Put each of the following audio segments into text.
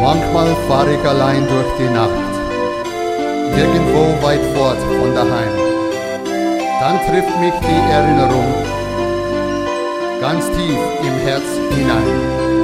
Manchmal fahr ich allein durch die Nacht, irgendwo weit fort von daheim. Dann trifft mich die Erinnerung ganz tief im Herz hinein.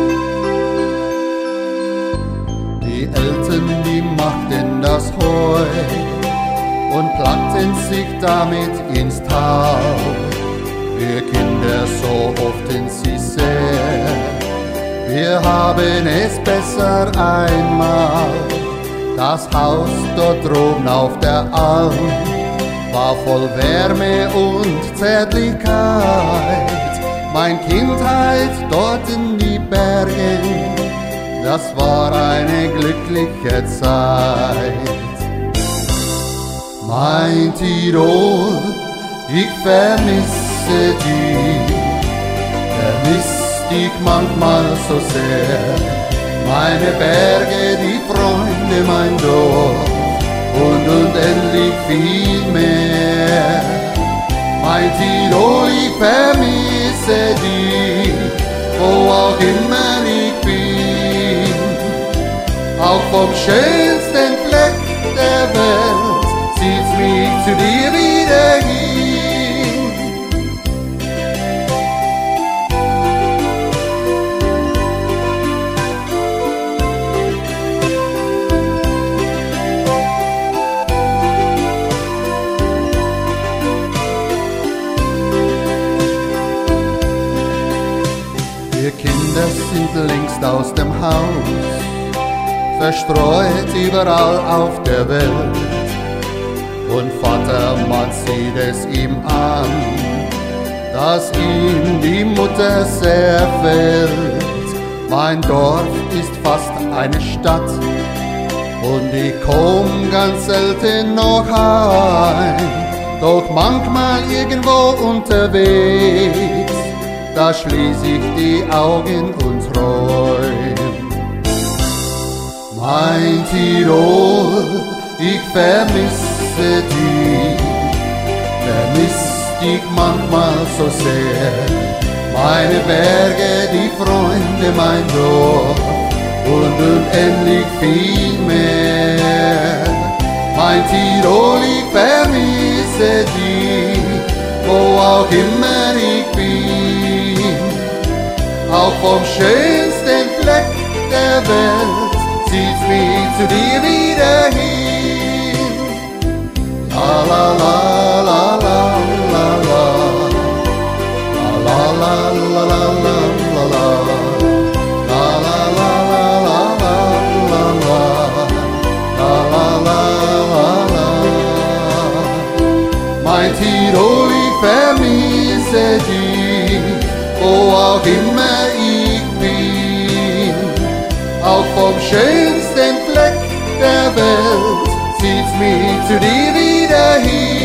Die Eltern, die machten das Heu und plagten sich damit ins Tal. Wir Kinder, so hofften sie sehr, wir haben es besser einmal. Das Haus dort droben auf der Alm war voll Wärme und Zärtlichkeit. Mein Kindheit dort in die Bergen, das war eine glückliche Zeit. Mein Tirol, ich vermisse dich, ich manchmal so sehr. Meine Berge, die Freunde, mein Dorf und unendlich viel mehr. Mein Tirol, ich vermisse dich, wo auch immer ich bin. Auch vom schönsten Fleck der Welt zieht's mich zu dir wieder hin. Wir Kinder sind längst aus dem Haus, verstreut überall auf der Welt. Und Vater, man sieht es ihm an, dass ihm die Mutter sehr fehlt. Mein Dorf ist fast eine Stadt und ich komm ganz selten noch heim. Doch manchmal irgendwo unterwegs, da schließ ich die Augen und träum. Mein Tirol, ich vermisse dich manchmal so sehr. Meine Berge, die Freunde, mein Dorf und unendlich viel mehr. Mein Tirol, ich vermisse dich, wo auch immer ich bin. Auch vom schönsten Fleck der Welt zieht's mich zu dir wieder hin. La la la la la la la, la la la la la la la, la la la la la la la, la la la la. Mein Tirol, ich vermisse dich, wo auch immer ich bin. Auch vom schönsten Fleck der Welt zieht's mich zu dir wieder hin.